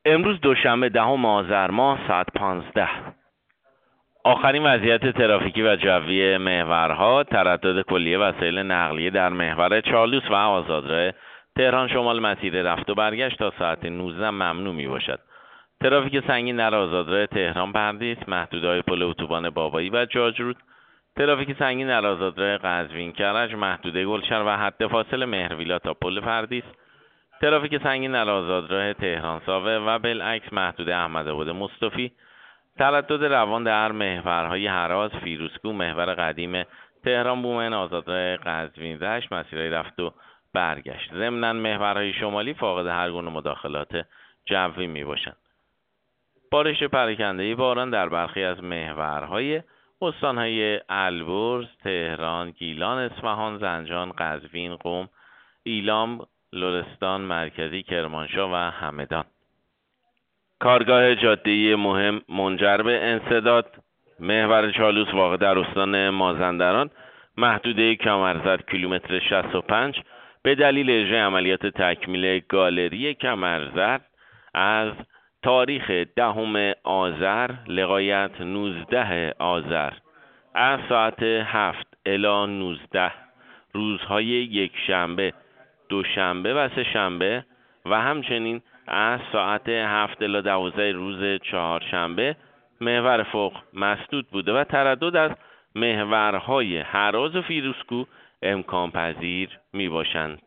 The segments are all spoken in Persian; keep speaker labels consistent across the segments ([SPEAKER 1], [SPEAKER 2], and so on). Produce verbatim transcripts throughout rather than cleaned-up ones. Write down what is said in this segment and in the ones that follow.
[SPEAKER 1] امروز دوشنبه دهم آذر ماه ساعت پانزده. آخرین وضعیت ترافیکی و جوی محورها، تردد کلیه وسایل نقلیه در محور چالوس و آزادراه تهران شمال مسیر رفت و برگشت تا ساعت نوزده ممنوع می باشد. ترافیک سنگین در آزادراه تهران پردیس، محدوده‌های پل اتوبان بابایی و جاجرود، ترافیک سنگین در آزادراه قزوین کرج، محدوده گلشن و حد فاصل مهرویلا تا پل پردیس، ترافیک سنگین در آزادراه تهران ساوه و بالعکس محدوده احمدآباد مصطفی، تردد روان در محورهای هراز، فیروزکوه، محور قدیم تهران بومن، آزادراه قزوین رشت، مسیرهای رفت و برگشت. ضمناً محورهای شمالی فاقد هر گونه مداخلات جوی می باشند. بارش پراکنده باران در برخی از محورهای استانهای البرز، تهران، گیلان، اصفهان، زنجان، قزوین، قم، ایلام، لرستان مرکزی، کرمانشاه و همدان. کارگاه جاده‌ای مهم منجر به انسداد محور چالوس واقع در استان مازندران، محدوده کمرزرد کیلومتر شصت و پنج به دلیل اجرای عملیات تکمیل گالری کمرزرد از تاریخ دهم آذر لغایت نوزده آذر از ساعت هفت الی نوزده روزهای یک شنبه، دوشنبه و سه شنبه و همچنین از ساعت هفت الی دوازده روز چهارشنبه محور فوق مسدود بوده و تردد از محورهای هراز و فیروزکوه امکان پذیر می باشند.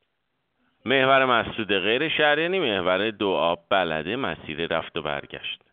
[SPEAKER 1] محور مسدود غیر شهریانی محور دو آب بلده مسیر رفت و برگشت.